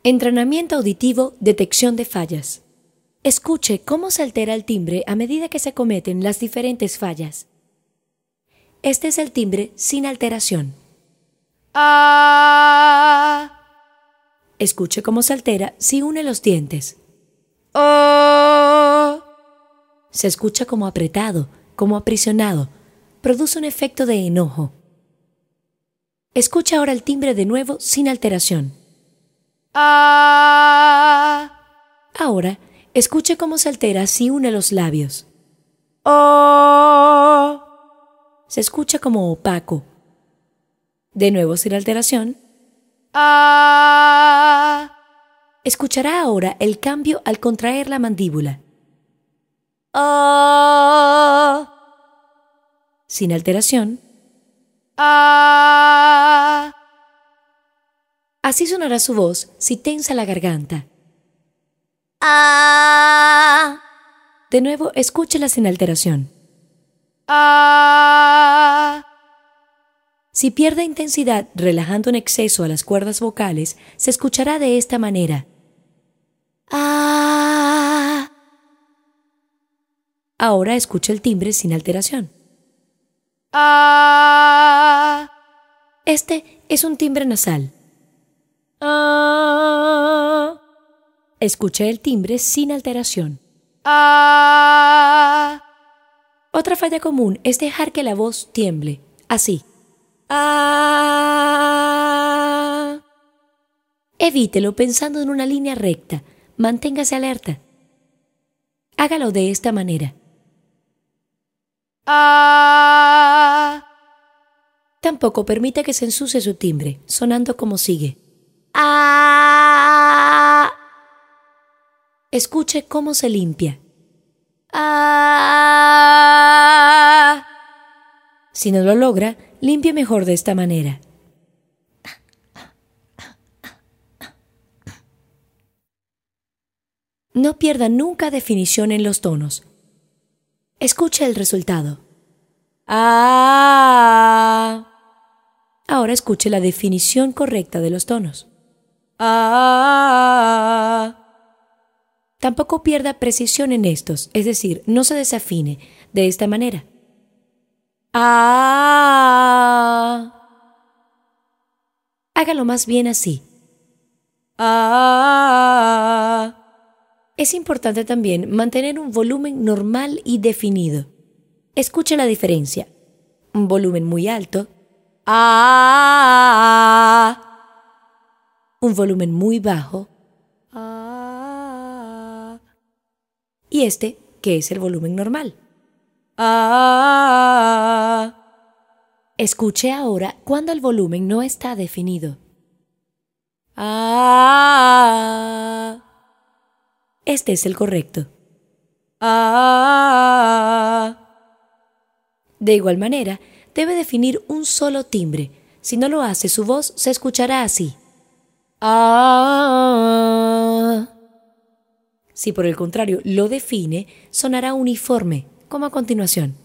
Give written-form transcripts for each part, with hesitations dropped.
Entrenamiento auditivo, detección de fallas. Escuche cómo se altera el timbre a medida que se cometen las diferentes fallas. Este es el timbre sin alteración. A. Escuche cómo se altera si une los dientes. O. Se escucha como apretado, como aprisionado. Produce un efecto de enojo. Escucha ahora el timbre de nuevo sin alteración. A. Ahora, escuche cómo se altera si une los labios. O. Se escucha como opaco. De nuevo sin alteración. A. Escuchará ahora el cambio al contraer la mandíbula. O. Sin alteración. A. Así sonará su voz si tensa la garganta. A. De nuevo, escúchela sin alteración. A. Si pierde intensidad relajando en exceso a las cuerdas vocales, se escuchará de esta manera. A. Ahora escucha el timbre sin alteración. A. Este es un timbre nasal. A. Escuche el timbre sin alteración. A. Otra falla común es dejar que la voz tiemble, así. A. Evítelo pensando en una línea recta. Manténgase alerta. Hágalo de esta manera. A. Tampoco permita que se ensucie su timbre, sonando como sigue. A. Escuche cómo se limpia. A. Si no lo logra, limpie mejor de esta manera. No pierda nunca definición en los tonos. Escuche el resultado. A. Ahora escuche la definición correcta de los tonos. A. Tampoco pierda precisión en estos, es decir, no se desafine de esta manera. A. Hágalo más bien así. A. Es importante también mantener un volumen normal y definido. Escuche la diferencia. Un volumen muy alto. A. Un volumen muy bajo. A. Y este, que es el volumen normal. A. Escuche ahora cuando el volumen no está definido. A. Este es el correcto. A. De igual manera, debe definir un solo timbre. Si no lo hace, su voz se escuchará así. A. Si por el contrario lo define, sonará uniforme, como a continuación.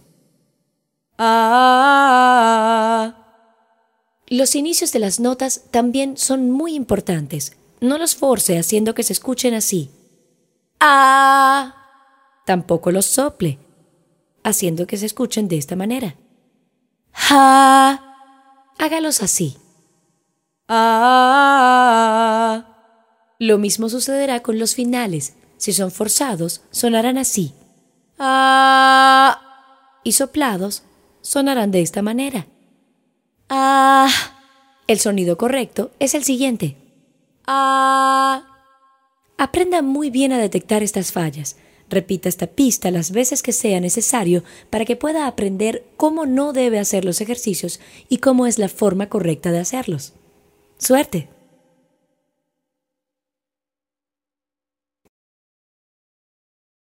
A. Los inicios de las notas también son muy importantes. No los force haciendo que se escuchen así. A. Tampoco los sople, haciendo que se escuchen de esta manera. Ja. Hágalos así. A. Lo mismo sucederá con los finales. Si son forzados, sonarán así. A. Y soplados, sonarán de esta manera. A. El sonido correcto es el siguiente. A. Aprenda muy bien a detectar estas fallas. Repita esta pista las veces que sea necesario para que pueda aprender cómo no debe hacer los ejercicios y cómo es la forma correcta de hacerlos. ¡Suerte!